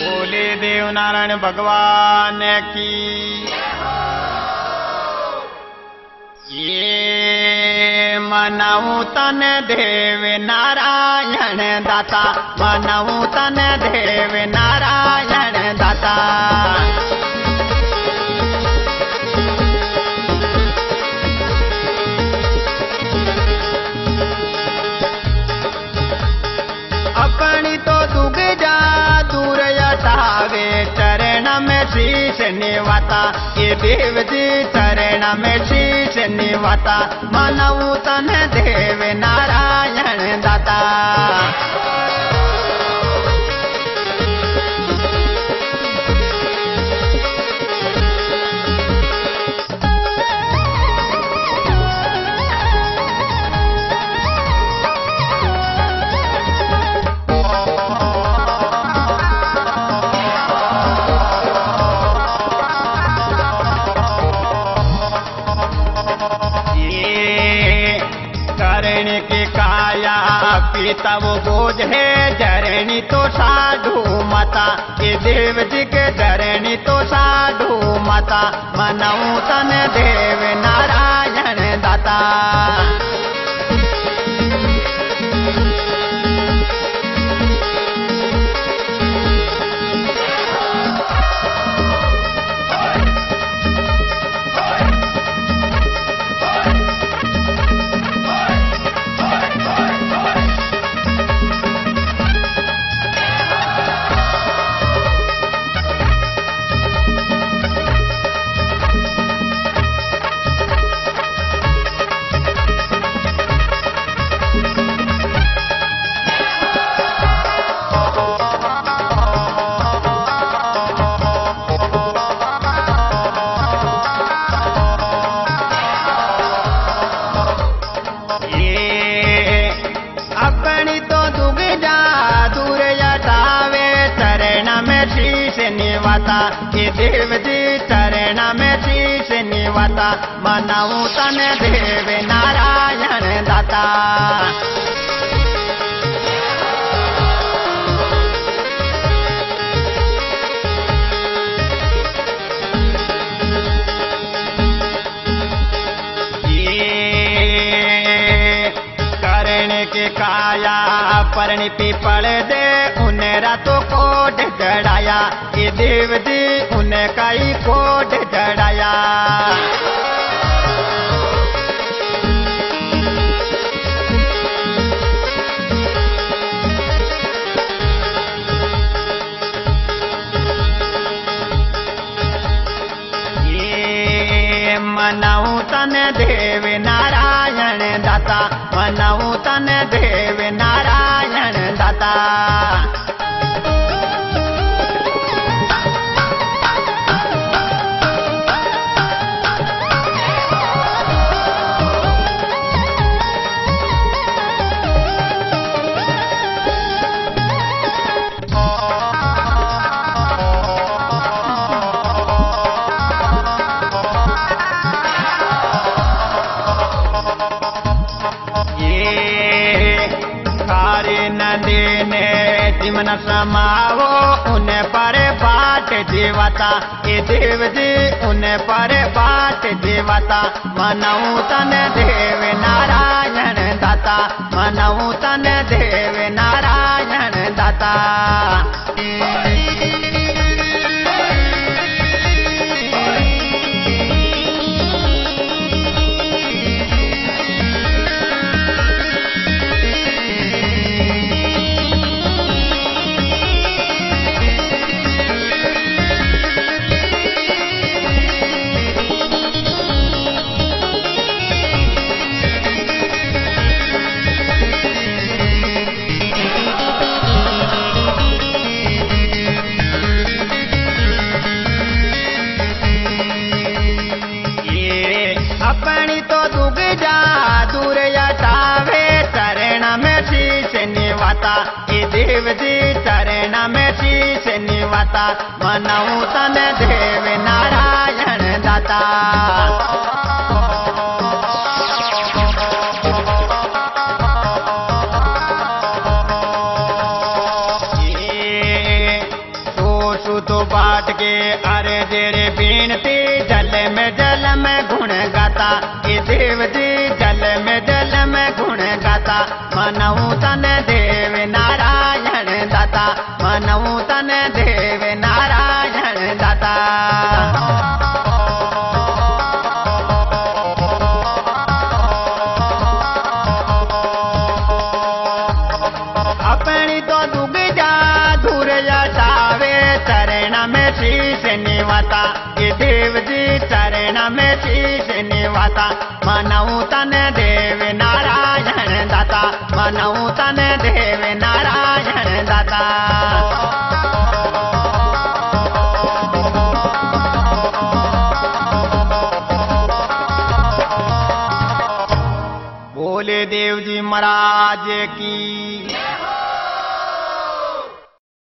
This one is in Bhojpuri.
बोले देव नारायण भगवान की। ये मनाऊ तन देव नारायण दाता, मनाऊ तन देव नारायण दाता। अपनी तो दुग जा दूर हटावे, चरण में शीश निवाता। ये देव जी चरण में शीश निवाता, मनाऊ तन देव नारायण दाता। करणी की काया पीता वो बोझ है, जरणी तो साधु माता। ये देव जी के जरणी तो साधु माता, मनाऊ तन देव नारायण दाता। अपनी तो दुग जा दूर हटावे, चरण में शीश निवाता। ये देव जी चरण में शीश निवाता, मनाऊ तन देव नारायण दाता। के काया परणी पीपल दे, उन्हें रातों कोट चढ़ाया। ये देव जी उन्हें कई कोट चढ़ाया। ये मनाऊ तन देव नारायण दाता, मनाऊ तन देव नारायण दाता। जिमन समावो उन्हें पर बाट जीवता। ये देव जी उन्हें पर बाट जीवता, मनाऊ तन देव नारायण दाता, मनाऊ तन देव नारायण दाता। अपनी तो दुग जा दूर हटावे, चरण में शीश निवाता। ये देव जी चरण में शीश निवाता, मनाऊ तन देव नारायण दाता। तो बाट के अरे जेरे बीनती जल में गुण गाता ये देव जी जल में गुण गाता मनऊ तन देव नारायण दाता मनऊ तन देव नारायण दाता अपनी तो